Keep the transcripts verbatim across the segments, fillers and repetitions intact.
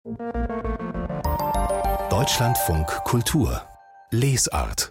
Deutschlandfunk Kultur Lesart.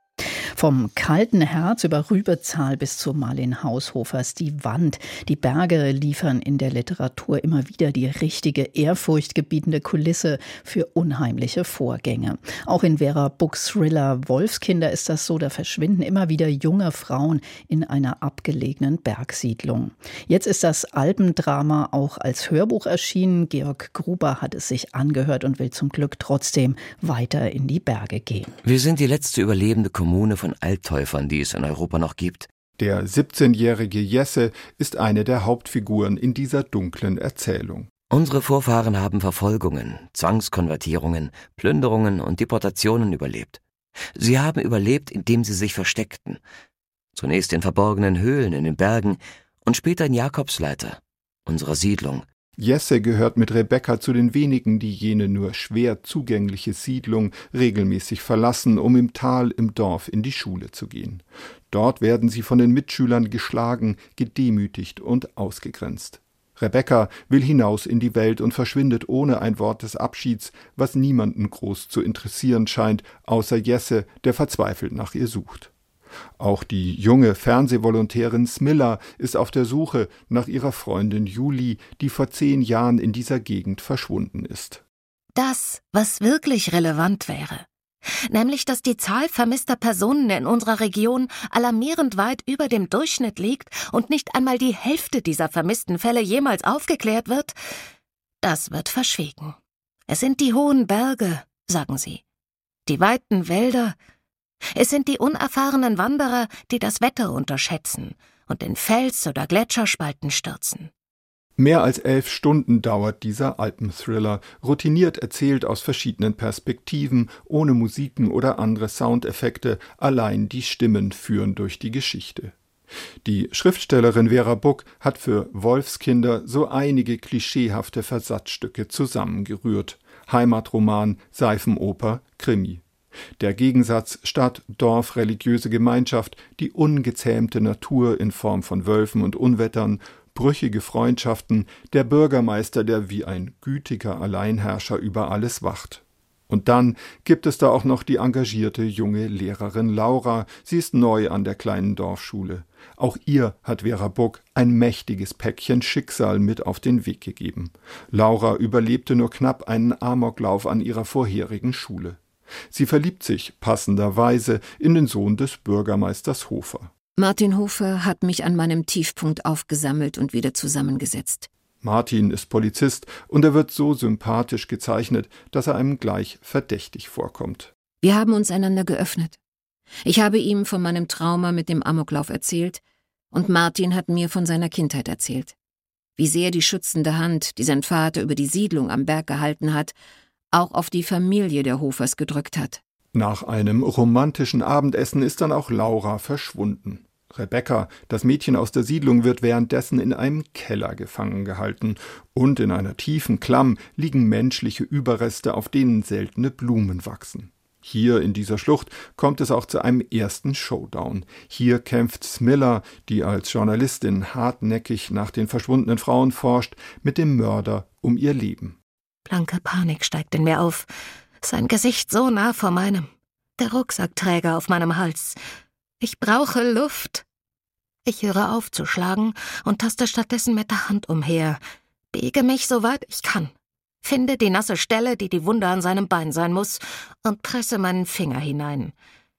Vom Kalten Herz über Rübezahl bis zu Marlen Haushofers Die Wand. Die Berge liefern in der Literatur immer wieder die richtige, ehrfurchtgebietende Kulisse für unheimliche Vorgänge. Auch in Vera Bucks Thriller Wolfskinder ist das so, da verschwinden immer wieder junge Frauen in einer abgelegenen Bergsiedlung. Jetzt ist das Alpendrama auch als Hörbuch erschienen. Georg Gruber hat es sich angehört und will zum Glück trotzdem weiter in die Berge gehen. Wir sind die letzte überlebende Kommune von Alttäufern, die es in Europa noch gibt. Der siebzehnjährige Jesse ist eine der Hauptfiguren in dieser dunklen Erzählung. Unsere Vorfahren haben Verfolgungen, Zwangskonvertierungen, Plünderungen und Deportationen überlebt. Sie haben überlebt, indem sie sich versteckten. Zunächst in verborgenen Höhlen in den Bergen und später in Jakobsleiter, unserer Siedlung. Jesse gehört mit Rebecca zu den wenigen, die jene nur schwer zugängliche Siedlung regelmäßig verlassen, um im Tal im Dorf in die Schule zu gehen. Dort werden sie von den Mitschülern geschlagen, gedemütigt und ausgegrenzt. Rebecca will hinaus in die Welt und verschwindet ohne ein Wort des Abschieds, was niemanden groß zu interessieren scheint, außer Jesse, der verzweifelt nach ihr sucht. Auch die junge Fernsehvolontärin Smilla ist auf der Suche nach ihrer Freundin Julie, die vor zehn Jahren in dieser Gegend verschwunden ist. Das, was wirklich relevant wäre, nämlich dass die Zahl vermisster Personen in unserer Region alarmierend weit über dem Durchschnitt liegt und nicht einmal die Hälfte dieser vermissten Fälle jemals aufgeklärt wird, das wird verschwiegen. Es sind die hohen Berge, sagen sie, die weiten Wälder. Es sind die unerfahrenen Wanderer, die das Wetter unterschätzen und in Fels- oder Gletscherspalten stürzen. Mehr als elf Stunden dauert dieser Alpenthriller, routiniert erzählt aus verschiedenen Perspektiven, ohne Musiken oder andere Soundeffekte, allein die Stimmen führen durch die Geschichte. Die Schriftstellerin Vera Buck hat für Wolfskinder so einige klischeehafte Versatzstücke zusammengerührt. Heimatroman, Seifenoper, Krimi. Der Gegensatz Stadt, Dorf, religiöse Gemeinschaft, die ungezähmte Natur in Form von Wölfen und Unwettern, brüchige Freundschaften, der Bürgermeister, der wie ein gütiger Alleinherrscher über alles wacht. Und dann gibt es da auch noch die engagierte junge Lehrerin Laura. Sie ist neu an der kleinen Dorfschule. Auch ihr hat Vera Buck ein mächtiges Päckchen Schicksal mit auf den Weg gegeben. Laura überlebte nur knapp einen Amoklauf an ihrer vorherigen Schule. Sie verliebt sich passenderweise in den Sohn des Bürgermeisters Hofer. Martin Hofer hat mich an meinem Tiefpunkt aufgesammelt und wieder zusammengesetzt. Martin ist Polizist und er wird so sympathisch gezeichnet, dass er einem gleich verdächtig vorkommt. Wir haben uns einander geöffnet. Ich habe ihm von meinem Trauma mit dem Amoklauf erzählt und Martin hat mir von seiner Kindheit erzählt. Wie sehr die schützende Hand, die sein Vater über die Siedlung am Berg gehalten hat, auch auf die Familie der Hofers gedrückt hat. Nach einem romantischen Abendessen ist dann auch Laura verschwunden. Rebecca, das Mädchen aus der Siedlung, wird währenddessen in einem Keller gefangen gehalten und in einer tiefen Klamm liegen menschliche Überreste, auf denen seltene Blumen wachsen. Hier in dieser Schlucht kommt es auch zu einem ersten Showdown. Hier kämpft Smilla, die als Journalistin hartnäckig nach den verschwundenen Frauen forscht, mit dem Mörder um ihr Leben. Blanke Panik steigt in mir auf. Sein Gesicht so nah vor meinem. Der Rucksackträger auf meinem Hals. Ich brauche Luft. Ich höre auf zu schlagen und taste stattdessen mit der Hand umher. Biege mich, soweit ich kann. Finde die nasse Stelle, die die Wunde an seinem Bein sein muss, und presse meinen Finger hinein.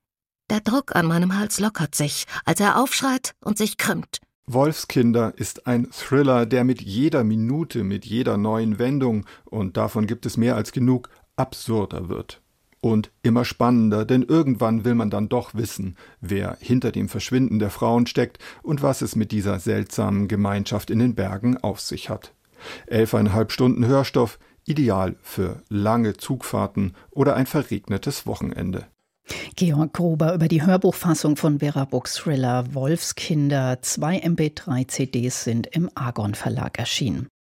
Der Druck an meinem Hals lockert sich, als er aufschreit und sich krümmt. Wolfskinder ist ein Thriller, der mit jeder Minute, mit jeder neuen Wendung, und davon gibt es mehr als genug, absurder wird. Und immer spannender, denn irgendwann will man dann doch wissen, wer hinter dem Verschwinden der Frauen steckt und was es mit dieser seltsamen Gemeinschaft in den Bergen auf sich hat. Elfeinhalb Stunden Hörstoff, ideal für lange Zugfahrten oder ein verregnetes Wochenende. Georg Gruber über die Hörbuchfassung von Vera Bucks Thriller Wolfskinder. Zwei M P drei C Ds sind im Argon Verlag erschienen.